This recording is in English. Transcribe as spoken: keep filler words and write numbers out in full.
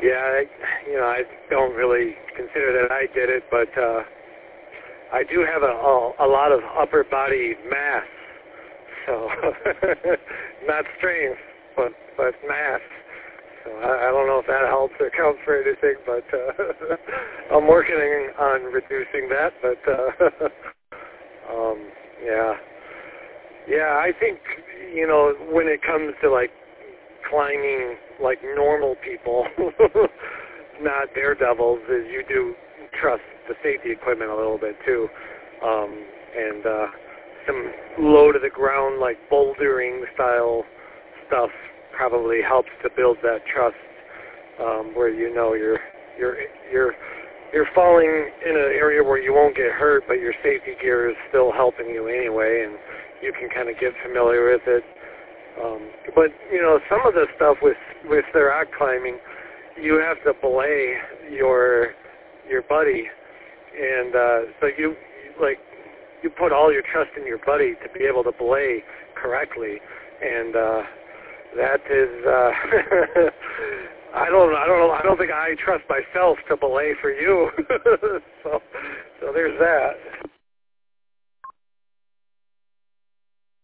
Yeah, I, you know, I don't really consider that I did it, but uh, I do have a, a, a lot of upper body mass, so not strength, but but mass. So I, I don't know if that helps or counts for anything, but uh, I'm working on reducing that. But uh, um, yeah, yeah, I think you know when it comes to like climbing like normal people, not daredevils, is you do trust the safety equipment a little bit too, um, and uh, some low to the ground like bouldering style stuff probably helps to build that trust, um, where you know you're you're you're you're falling in an area where you won't get hurt, but your safety gear is still helping you anyway, and you can kind of get familiar with it. Um, but you know, some of the stuff with with the rock climbing, you have to belay your your buddy, and uh, so you like you put all your trust in your buddy to be able to belay correctly, and uh, that is uh, I don't I don't know I don't think I trust myself to belay for you. so so there's that.